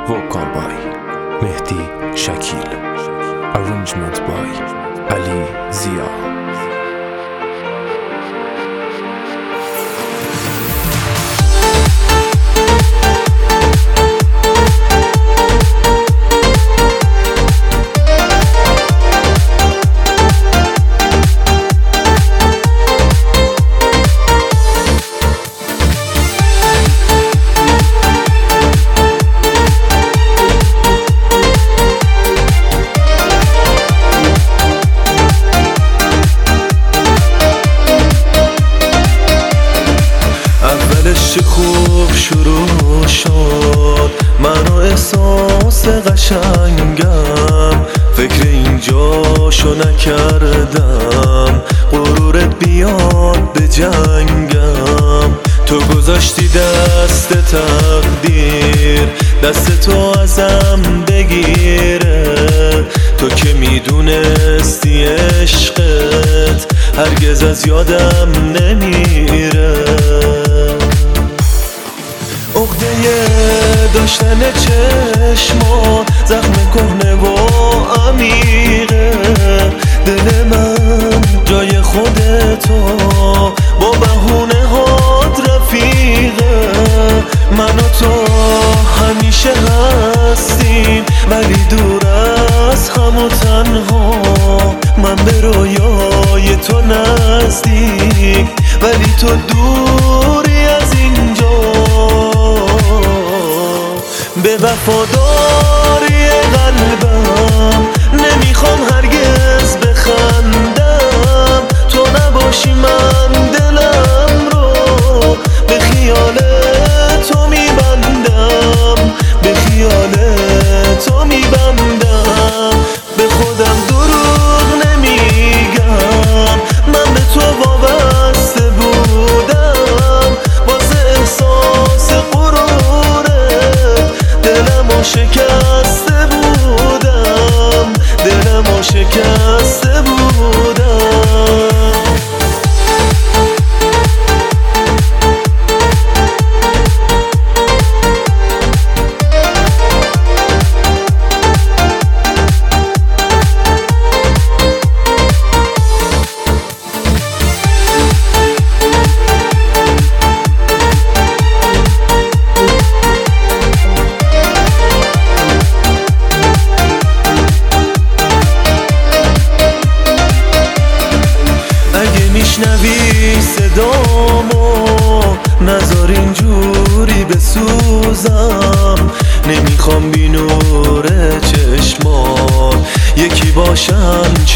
Vocal by Mehdi Shakil. Arrangement by Ali Zia. چه خوب شروع شد، منو احساس قشنگم، فکر اینجاشو نکردم، غرورت بیاد به جنگم. تو گذاشتی دست تقدیر، دست تو ازم بگیره، تو که میدونستی عشقت هرگز از یادم نمیره. عقده داشتن چشما زخم کهنه و عمیقه، دل من جای خودتو با بهونه هات رفیقه. من و تو همیشه هستیم ولی دور از هم و تنها، من به رویای تو نزدیک ولی تو دوری از اینجا. به وفاداری قلبم نمیخوام هرگز بخندم، تو نباشی من دلم رو به خیال تو میبندم، به خیال تو میبندم. به خودم دروغ نمیگم، من به تو وابسته بودم، واسه احساس دلمو شکسته بودم، دلمو شکسته بودم. میشنوی صدامو نذار اینجوری بسوزم، نمیخوام بی نور چشمات یکی باشن